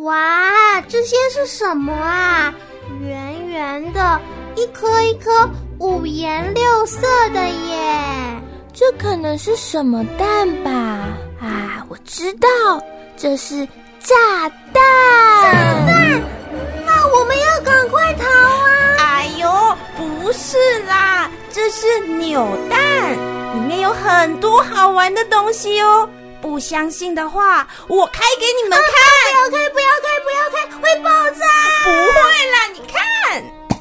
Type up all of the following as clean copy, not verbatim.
哇，这些是什么啊？圆圆的，一颗一颗五颜六色的耶！ 这可能是什么蛋吧？啊，我知道，这是炸弹！ 炸弹？那我们要赶快逃啊！ 哎呦，不是啦，这是扭蛋，里面有很多好玩的东西哦。不相信的话，我开给你们看。 不要开，会爆炸！ 不会啦，你看。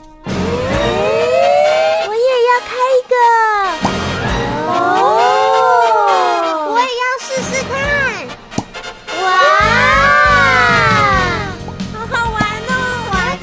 我也要开一个。 哦，我也要试试看。哇， 好好玩哦！ 哇，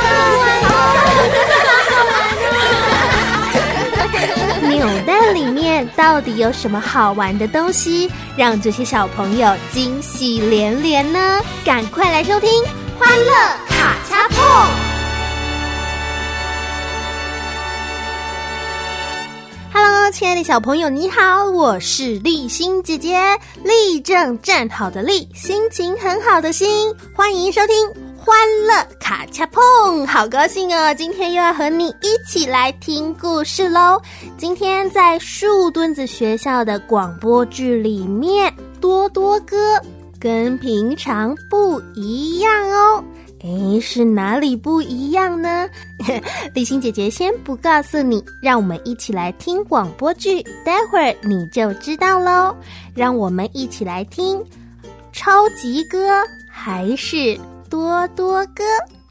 真好玩！扭蛋里面到底有什么好玩的东西，让这些小朋友惊喜连连呢？赶快来收听《欢乐卡恰碰》。Hello， 亲爱的小朋友，你好，我是立欣姐姐，立正站好的立，心情很好的心，欢迎收听欢乐卡恰碰，好高兴哦！今天又要和你一起来听故事咯。今天在树墩子学校的广播剧里面，多多哥跟平常不一样哦。诶，是哪里不一样呢？立欣姐姐先不告诉你，让我们一起来听广播剧，待会儿你就知道咯。让我们一起来听超级哥还是多多哥。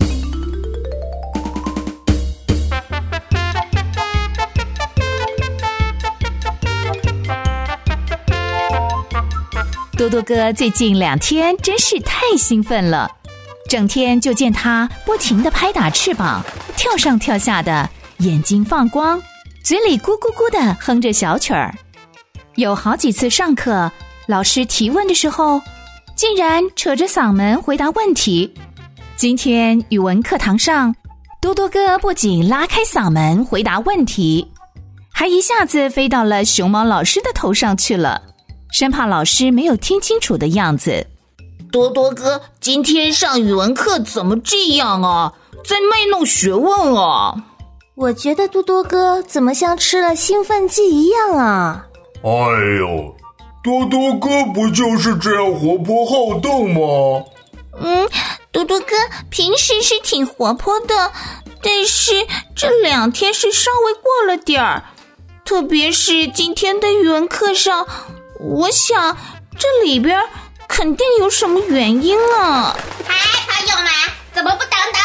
多多哥最近2天真是太兴奋了，整天就见他不停地拍打翅膀，跳上跳下的，眼睛放光，嘴里咕咕咕地哼着小曲儿。有好几次上课，老师提问的时候，竟然扯着嗓门回答问题。今天语文课堂上，多多哥不仅拉开嗓门回答问题，还一下子飞到了熊猫老师的头上去了，生怕老师没有听清楚的样子。 多多哥，今天上语文课怎么这样啊？在卖弄学问啊！ 我觉得多多哥怎么像吃了兴奋剂一样啊？ 哎呦，多多哥不就是这样活泼好动吗？ 多多哥平时是挺活泼的，但是这2天是稍微过了点儿，特别是今天的语文课上，我想这里边肯定有什么原因啊！ 嗨，朋友们，怎么不等等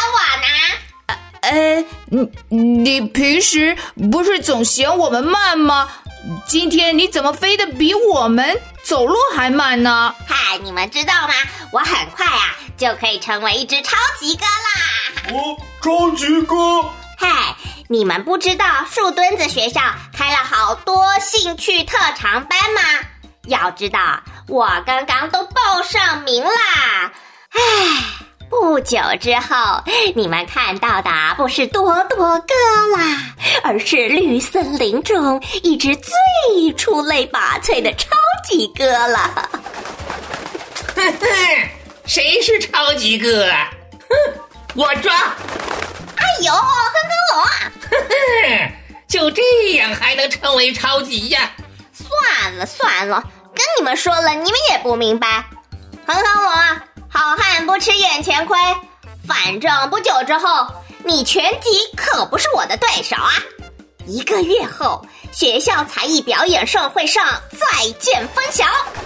我呢？ 你平时不是总嫌我们慢吗？今天你怎么飞得比我们走路还慢呢？ 嗨，你们知道吗？我很快啊就可以成为一只超级哥啦！ 超级哥！ 嗨，你们不知道树墩子学校开了好多兴趣特长班吗？要知道，我刚刚都报上名啦！唉，不久之后，你们看到的不是多多哥啦，而是绿森林中一只最出类拔萃的超级哥了。 哼哼，谁是超级哥啊？哼，我抓！ 哎呦，哼哼我！ 哼哼，就这样还能成为超级呀？ 算了，跟你们说了，你们也不明白。哼哼我，好汉不吃眼前亏，反正不久之后，你拳击可不是我的对手啊！1个月后，学校才艺表演盛会上再见分晓。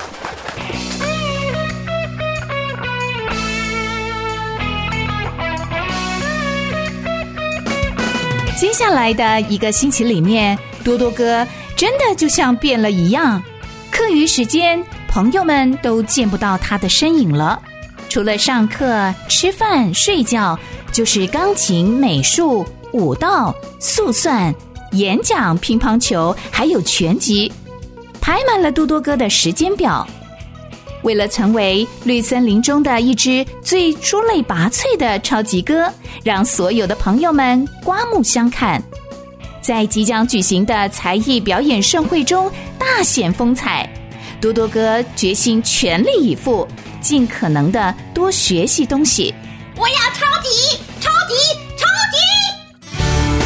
接下来的1个星期里面，多多哥真的就像变了一样，课余时间朋友们都见不到他的身影了，除了上课、吃饭、睡觉，就是钢琴、美术、舞蹈、速算、演讲、乒乓球，还有拳击，排满了多多哥的时间表。为了成为绿森林中的一只最出类拔萃的超级哥，让所有的朋友们刮目相看，在即将举行的才艺表演盛会中大显风采， 多多哥决心全力以赴，尽可能的多学习东西。 我要超级超级超级！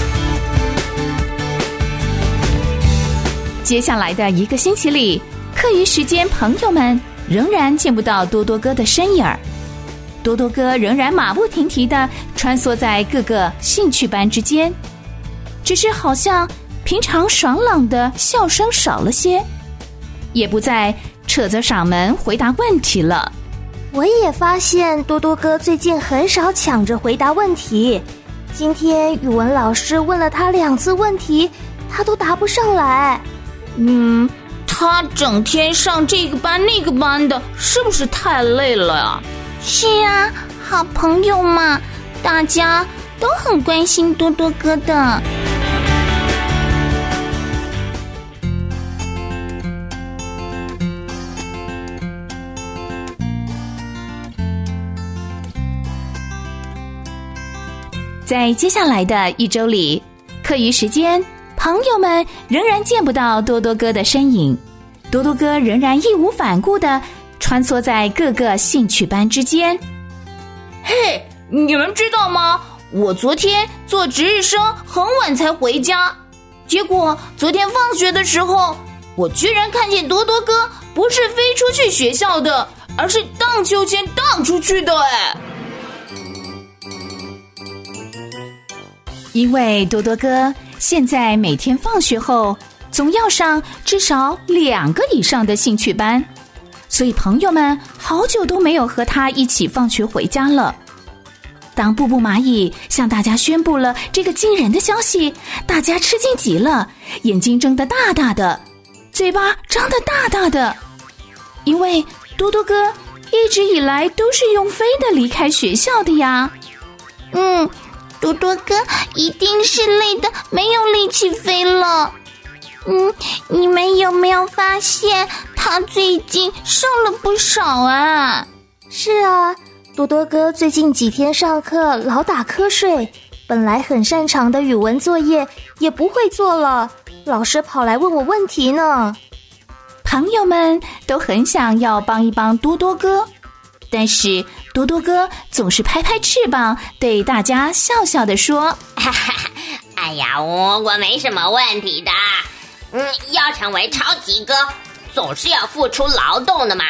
接下来的1个星期里，课余时间朋友们仍然见不到多多哥的身影儿。多多哥仍然马不停蹄地穿梭在各个兴趣班之间，只是好像平常爽朗的笑声少了些，也不再扯着嗓门回答问题了。 我也发现多多哥最近很少抢着回答问题，今天语文老师问了他2次问题，他都答不上来。 他整天上这个班那个班的，是不是太累了呀？是啊，好朋友嘛，大家都很关心多多哥的。 在接下来的1周里，课余时间朋友们仍然见不到多多哥的身影，多多哥仍然义无反顾地穿梭在各个兴趣班之间。 嘿，你们知道吗？我昨天坐值日生很晚才回家，结果昨天放学的时候，我居然看见多多哥不是飞出去学校的，而是荡秋千荡出去的哎。 因为多多哥现在每天放学后总要上至少2个以上的兴趣班，所以朋友们好久都没有和他一起放学回家了。当布布蚂蚁向大家宣布了这个惊人的消息，大家吃惊极了，眼睛睁得大大的，嘴巴张得大大的，因为多多哥一直以来都是用飞的离开学校的呀。 多多哥一定是累得没有力气飞了。你们有没有发现他最近瘦了不少啊？ 是啊，多多哥最近几天上课老打瞌睡，本来很擅长的语文作业也不会做了，老师跑来问我问题呢。 朋友们都很想要帮一帮多多哥，但是多多哥总是拍拍翅膀，对大家笑笑地说： 哎呀，我没什么问题的。要成为超级哥，总是要付出劳动的嘛。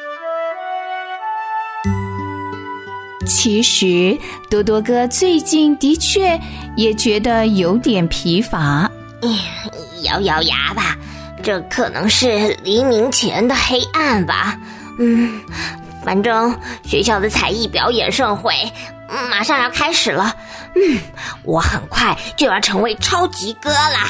其实多多哥最近的确也觉得有点疲乏。 咬咬牙吧，这可能是黎明前的黑暗吧。反正学校的才艺表演盛会马上要开始了。我很快就要成为超级哥啦。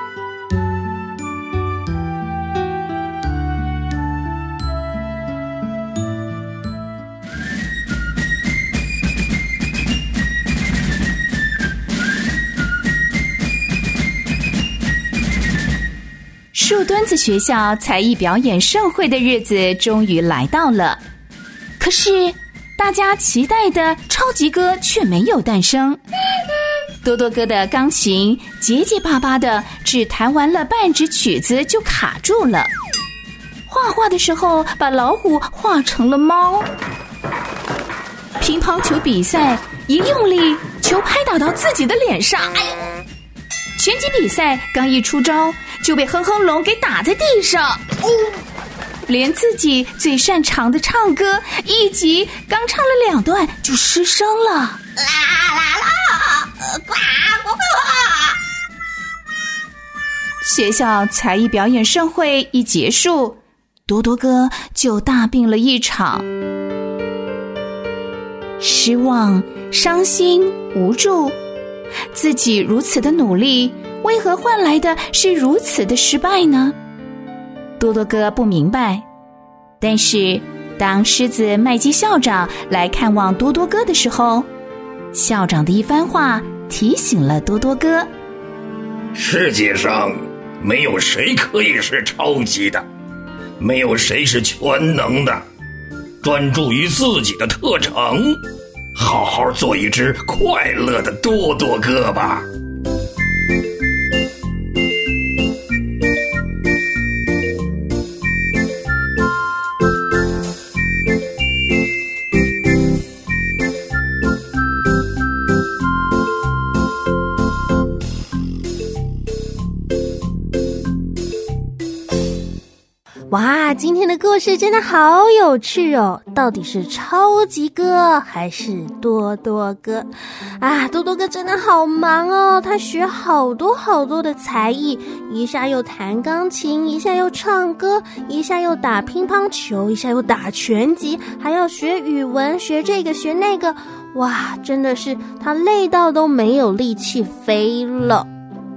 树墩子学校才艺表演盛会的日子终于来到了，可是大家期待的超级哥却没有诞生。多多哥的钢琴结结巴巴的，只弹完了半支曲子就卡住了。画画的时候把老虎画成了猫。乒乓球比赛一用力，球拍打到自己的脸上，拳击比赛刚一出招就被哼哼龙给打在地上，连自己最擅长的唱歌一集刚唱了2段就失声了。 啦啦啦，呱呱呱！ 学校才艺表演盛会一结束，多多哥就大病了一场。失望、伤心、无助，自己如此的努力，为何换来的是如此的失败呢？多多哥不明白。但是当狮子麦基校长来看望多多哥的时候，校长的一番话提醒了多多哥： 世界上没有谁可以是超级的，没有谁是全能的，专注于自己的特长，好好做一只快乐的多多哥吧。 哇，今天的故事真的好有趣哦！到底是超级哥还是多多哥啊？多多哥真的好忙哦，他学好多的才艺，一下又弹钢琴，一下又唱歌，一下又打乒乓球，一下又打拳击，还要学语文，学这个学那个。哇，真的是他累到都没有力气飞了。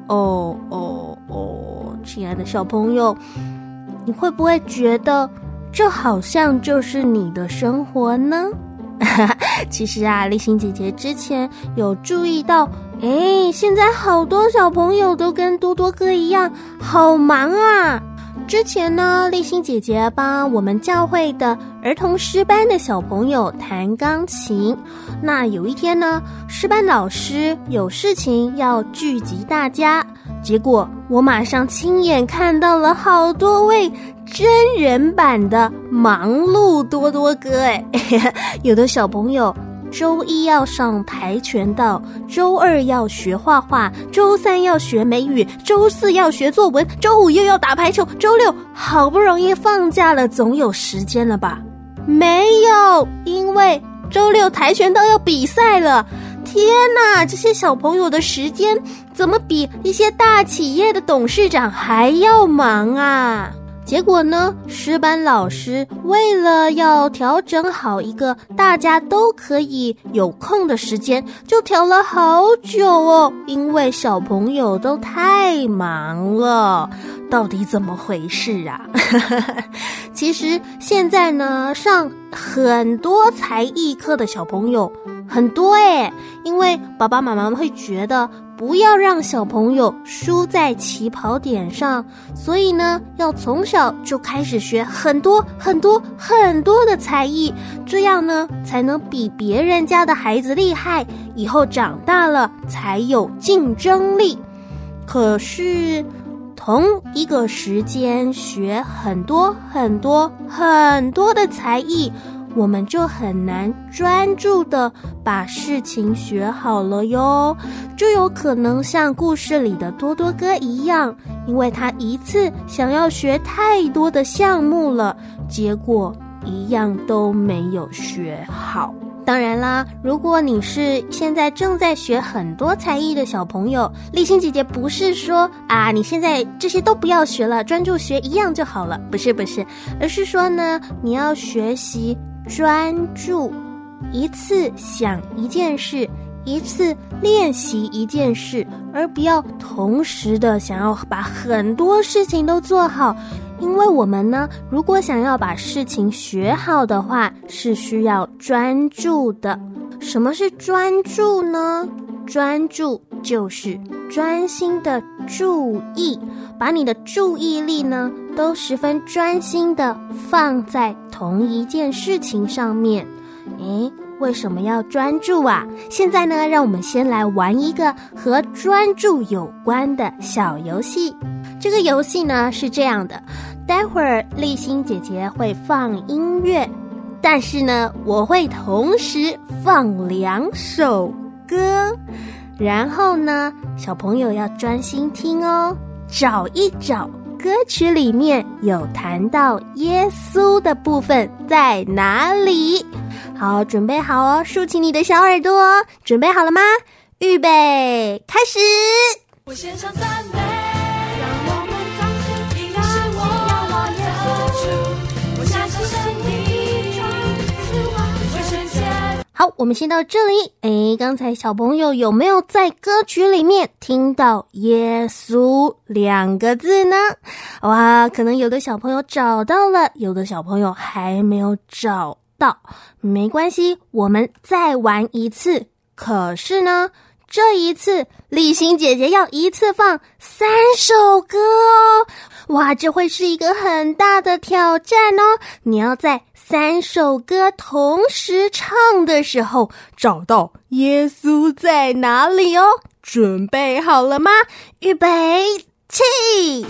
亲爱的小朋友，你会不会觉得这好像就是你的生活呢？其实啊，丽欣姐姐之前有注意到，现在好多小朋友都跟多多哥一样好忙啊。之前呢，丽欣姐姐帮我们教会的儿童诗班的小朋友弹钢琴。那有一天呢，诗班老师有事情要聚集大家，结果我马上亲眼看到了好多位真人版的忙碌多多哥。有的小朋友周一要上跆拳道，周二要学画画，周三要学美语，周四要学作文，周五又要打排球，周六好不容易放假了，总有时间了吧？没有，因为周六跆拳道要比赛了。天哪，这些小朋友的时间怎么比一些大企业的董事长还要忙啊？结果呢，诗班老师为了要调整好一个大家都可以有空的时间，就调了好久哦，因为小朋友都太忙了。到底怎么回事啊？其实现在呢，上很多才艺课的小朋友很多因为爸爸妈妈会觉得不要让小朋友输在起跑点上，所以呢，要从小就开始学很多的才艺，这样呢，才能比别人家的孩子厉害，以后长大了才有竞争力。可是同一个时间学很多的才艺，我们就很难专注的把事情学好了哟，就有可能像故事里的多多哥一样，因为他一次想要学太多的项目了，结果一样都没有学好。当然啦，如果你是现在正在学很多才艺的小朋友，丽欣姐姐不是说你现在这些都不要学了，专注学一样就好了，不是，而是说呢，你要学习专注，一次想一件事，一次练习一件事，而不要同时的想要把很多事情都做好。因为我们呢，如果想要把事情学好的话，是需要专注的。什么是专注呢？专注就是专心的注意，把你的注意力呢，都十分专心的放在同一件事情上面。为什么要专注啊？现在呢，让我们先来玩一个和专注有关的小游戏。这个游戏呢是这样的，待会儿丽欣姐姐会放音乐，但是呢，我会同时放2首歌，然后呢，小朋友要专心听哦，找一找歌曲里面有谈到耶稣的部分在哪里。好，准备好哦，竖起你的小耳朵哦，准备好了吗？预备，开始。 我献上赞美，让我们掌声起来，是我的主，我献上生命，是我圣洁。 好，我们先到这里。刚才小朋友有没有在歌曲里面听到耶稣2个字呢？哇，可能有的小朋友找到了，有的小朋友还没有找到，没关系，我们再玩一次。可是呢，这一次丽欣姐姐要一次放3首歌哦。哇，这会是一个很大的挑战哦。你要在3首歌同时唱的时候找到耶稣在哪里哦。准备好了吗？预备起。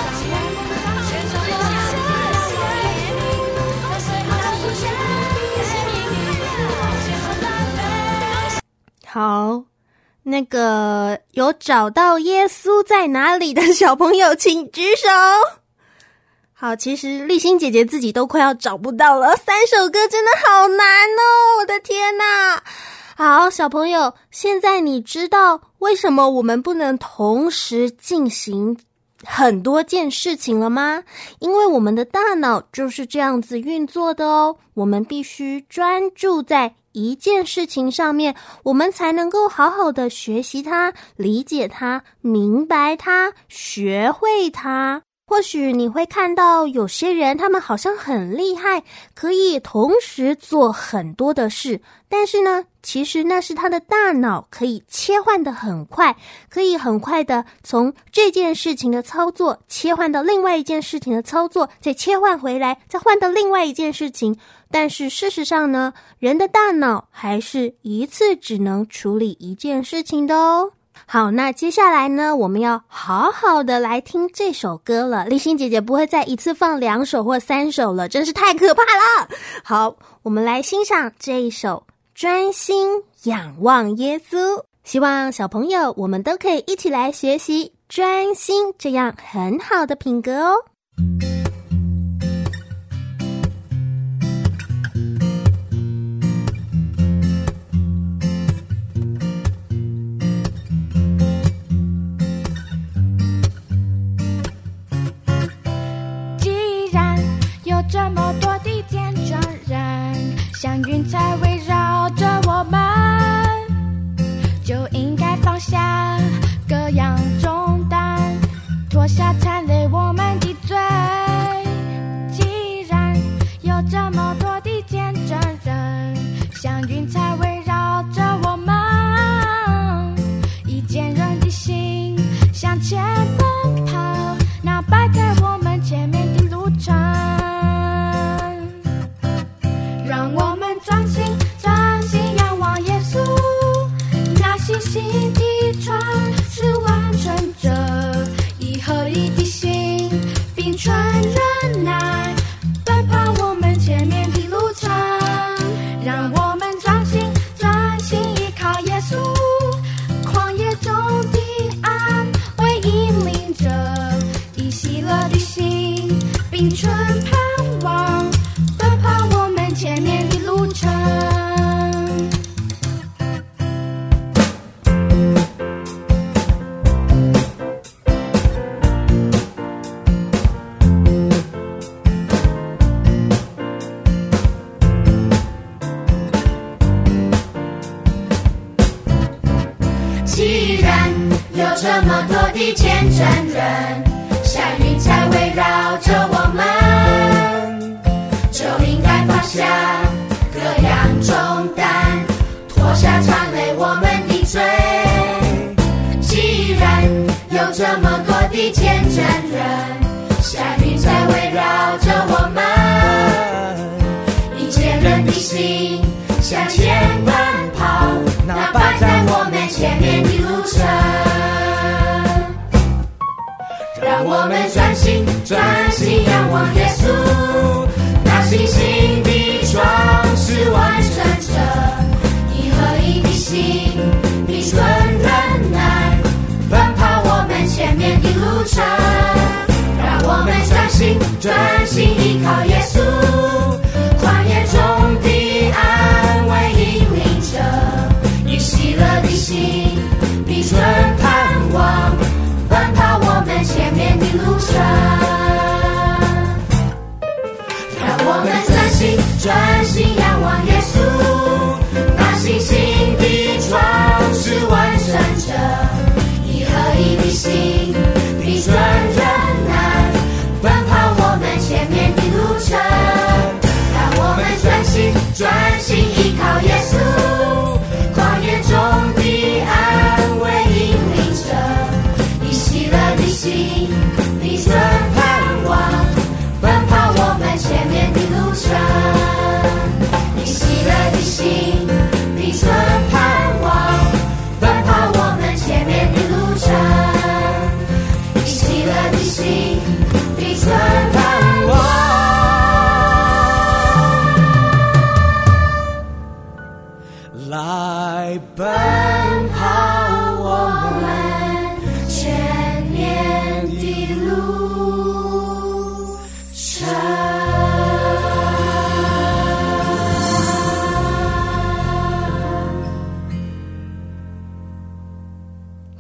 好，那个有找到耶稣在哪里的小朋友请举手。 好，其实立新姐姐自己都快要找不到了，3首歌真的好难哦，我的天哪！好，小朋友，现在你知道为什么我们不能同时进行很多件事情了吗？因为我们的大脑就是这样子运作的哦，我们必须专注在一件事情上面，我们才能够好好的学习它，理解它，明白它，学会它。或许你会看到有些人他们好像很厉害，可以同时做很多的事，但是呢，其实那是他的大脑可以切换得很快，可以很快的从这件事情的操作切换到另外一件事情的操作，再切换回来，再换到另外一件事情。但是事实上呢，人的大脑还是一次只能处理一件事情的哦。好，那接下来呢，我们要好好的来听这首歌了。立新姐姐不会再一次放2首或3首了，真是太可怕了。好，我们来欣赏这一首《专心仰望耶稣》。希望小朋友我们都可以一起来学习专心这样很好的品格哦。 这么多的见证人，像云彩围绕着我们，就应该放下各样重担，脱下缠累我们的罪。既然有这么多的见证人，像云彩围绕着我们，以坚韧的心向前奔跑，那摆在我们前面的路程。让我们专心仰望耶稣，那信心的船是完成着以合一的心，并存忍耐，奔跑我们前面的路程。让我们专心依靠耶稣，旷野中的安慰引领着以喜乐的心，并存盼望，奔跑我们前面的路程。既然有这么多的见证人，像云彩围绕着我们，就应该放下各样重担，脱下缠累我们的罪。既然有这么多的见证人，像云彩围绕着我们，以坚韧的心向前奔跑，那摆在我们前面的路程。让我们专心仰望耶稣，那信心的船是完成着以合一的心，并存忍耐，奔跑我们前面的路程。让我们专心依靠耶稣，旷野中的安慰引领着以喜乐的心，并存盼望，奔跑我们前面的路程。让我们专心仰望耶稣，那信心的船是完成着以合一的心，并存忍耐，奔跑我们前面的路程。让我们专心依靠耶稣，旷野中的安慰引领着以喜乐的心，并存盼望，奔跑我们前面的路程。以喜乐的心，并存盼望，奔跑我们前面的路程。以喜乐的心，并存盼望。 来奔跑我们前面的路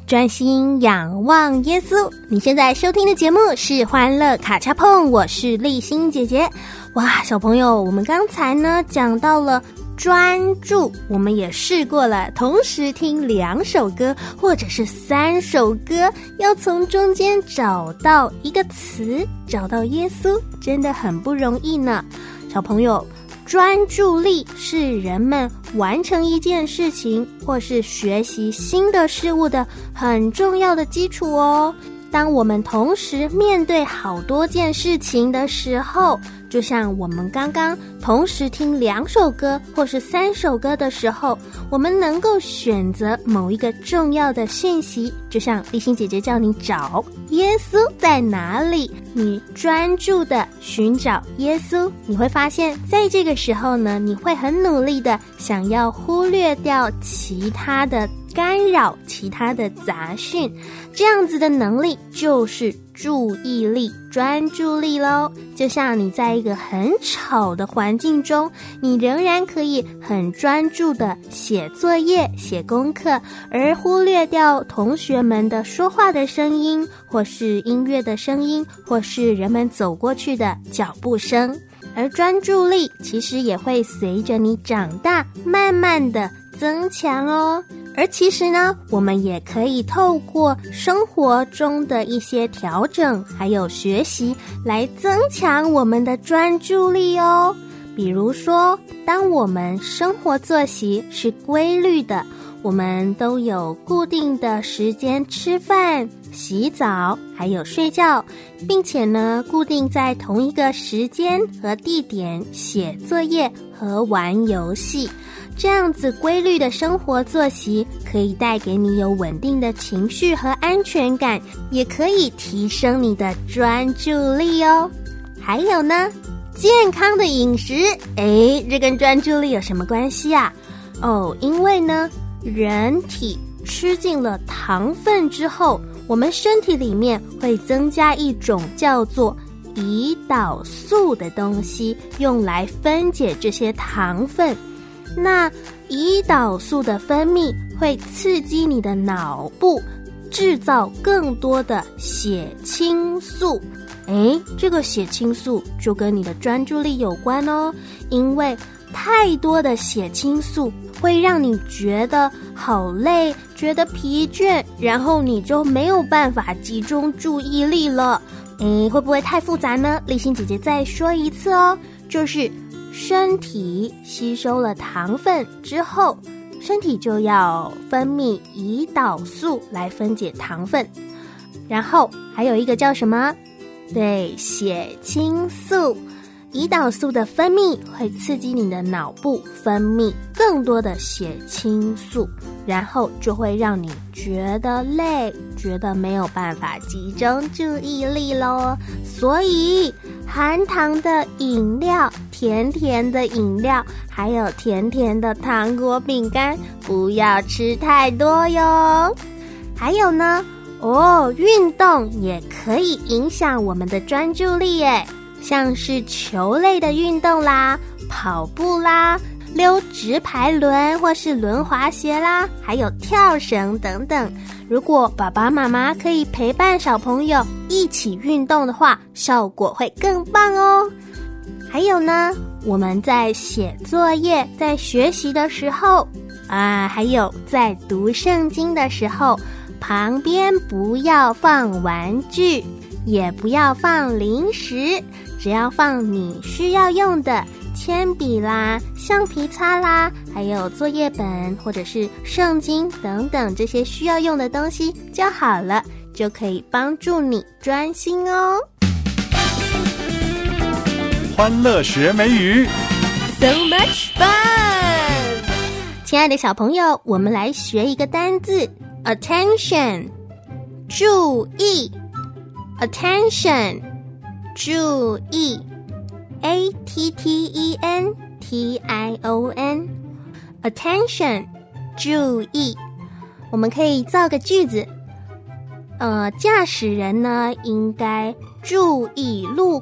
专心仰望耶稣。你现在收听的节目是欢乐卡恰碰，我是丽欣姐姐。哇，小朋友，我们刚才呢讲到了专注，我们也试过了同时听2首歌或者是3首歌，要从中间找到一个词，找到耶稣，真的很不容易呢。小朋友，专注力是人们完成一件事情或是学习新的事物的很重要的基础哦。当我们同时面对好多件事情的时候，就像我们刚刚同时听2首歌或是3首歌的时候，我们能够选择某一个重要的讯息，就像丽欣姐姐叫你找耶稣在哪里，你专注的寻找耶稣，你会发现在这个时候呢，你会很努力的想要忽略掉其他的干扰，其他的杂讯，这样子的能力就是注意力、专注力咯。就像你在一个很吵的环境中，你仍然可以很专注的写作业、写功课，而忽略掉同学们的说话的声音，或是音乐的声音，或是人们走过去的脚步声。而专注力其实也会随着你长大慢慢的增强哦。而其实呢，我们也可以透过生活中的一些调整还有学习来增强我们的专注力哦。比如说，当我们生活作息是规律的，我们都有固定的时间吃饭、洗澡还有睡觉，并且呢固定在同一个时间和地点写作业和玩游戏，这样子规律的生活作息可以带给你有稳定的情绪和安全感，也可以提升你的专注力哦。还有呢，健康的饮食，这跟专注力有什么关系啊？因为呢，人体吃进了糖分之后，我们身体里面会增加一种叫做胰岛素的东西，用来分解这些糖分。那胰岛素的分泌会刺激你的脑部制造更多的血清素。这个血清素就跟你的专注力有关哦，因为太多的血清素会让你觉得好累，觉得疲倦，然后你就没有办法集中注意力了。会不会太复杂呢？丽欣姐姐再说一次哦，就是身体吸收了糖分之后，身体就要分泌胰岛素来分解糖分，然后还有一个叫什么？对，血清素。胰岛素的分泌会刺激你的脑部分泌更多的血清素，然后就会让你觉得累，觉得没有办法集中注意力咯。所以含糖的饮料、甜甜的饮料，还有甜甜的糖果饼干不要吃太多哟。还有呢，运动也可以影响我们的专注力耶，像是球类的运动啦，跑步啦，溜直排轮或是轮滑鞋啦，还有跳绳等等。如果爸爸妈妈可以陪伴小朋友一起运动的话，效果会更棒哦。还有呢，我们在写作业、在学习的时候还有在读圣经的时候，旁边不要放玩具，也不要放零食，只要放你需要用的铅笔啦、橡皮擦啦，还有作业本或者是圣经等等这些需要用的东西就好了，就可以帮助你专心哦。 欢乐学美语 So much fun！ 亲爱的小朋友，我们来学一个单字 Attention， 注意。 Attention， 注意 ATTENTION， Attention， 注意。我们可以造个句子，驾驶人呢应该注意路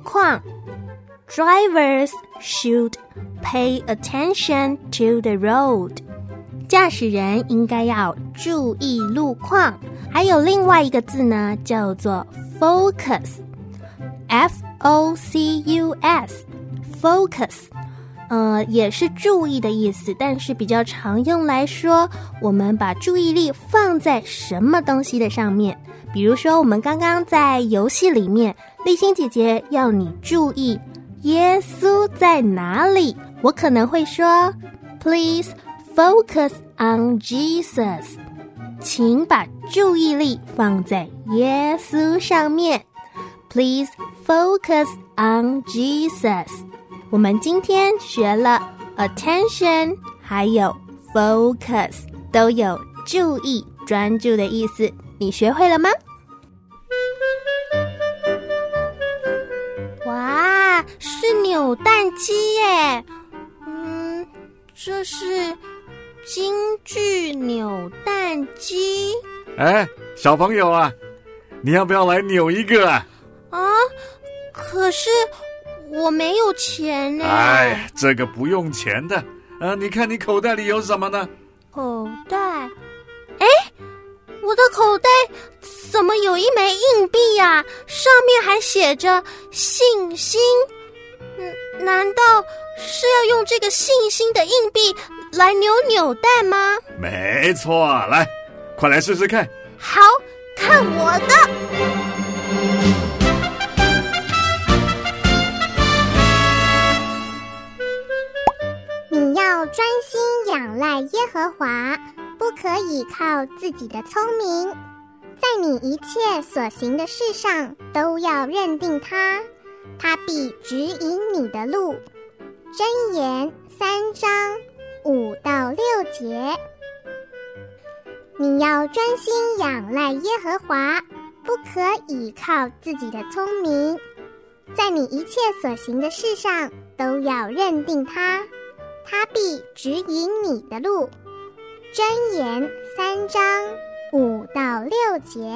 况。Drivers should pay attention to the road。 驾驶人应该要注意路况。还有另外一个字呢，叫做 focus， F-O-C-U-S， focus，也是注意的意思，但是比较常用来说，我们把注意力放在什么东西的上面。比如说，我们刚刚在游戏里面，立心姐姐要你注意耶稣在哪里，我可能会说 Please focus on Jesus， 请把注意力放在耶稣上面。 Please focus on Jesus。 我们今天学了 attention 还有 focus， 都有注意专注的意思，你学会了吗？哇，是扭蛋机耶！这是京剧扭蛋机。 哎，小朋友啊，你要不要来扭一个啊？ 可是我没有钱呢。 哎，这个不用钱的。你看你口袋里有什么呢？ 口袋？哎，我的口袋怎么有一枚硬币啊？上面还写着信心。难道是要用这个信心的硬币来扭扭蛋吗？ 没错，来，快来试试看。 好，看我的。 你要专心仰赖耶和华，不可以靠自己的聪明，在你一切所行的事上都要认定他，他必指引你的路。箴言3章5到6节。你要专心仰赖耶和华，不可以靠自己的聪明，在你一切所行的事上都要认定他，他必指引你的路。箴言3章5到6节。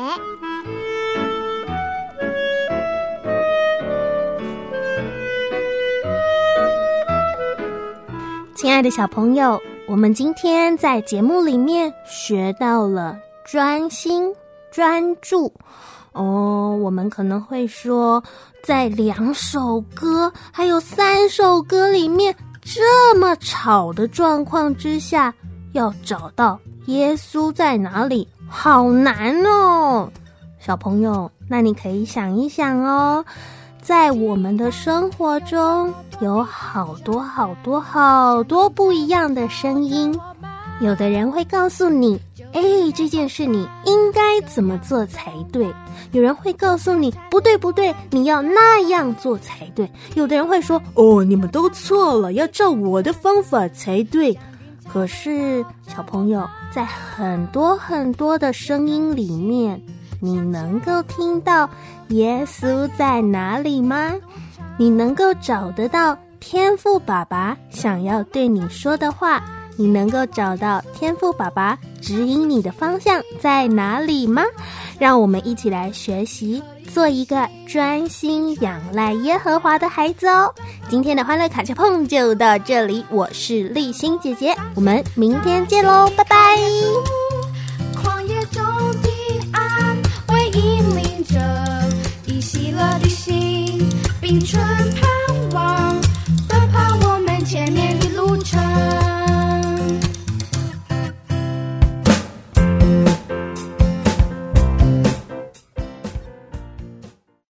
亲爱的小朋友，我们今天在节目里面学到了专心、专注。我们可能会说，在2首歌还有3首歌里面，这么吵的状况之下，要找到耶稣在哪里，好难哦。小朋友，那你可以想一想哦，在我们的生活中有好多不一样的声音。有的人会告诉你，这件事你应该怎么做才对。有人会告诉你，不对，你要那样做才对。有的人会说，你们都错了，要照我的方法才对。可是小朋友，在很多的声音里面，你能够听到耶稣在哪里吗？你能够找得到天父爸爸想要对你说的话？你能够找到天父爸爸指引你的方向在哪里吗？让我们一起来学习，做一个专心仰赖耶和华的孩子哦。今天的欢乐卡恰碰就到这里，我是立心姐姐，我们明天见喽，拜拜。 旷野中的安慰引领着已喜乐的心，并纯配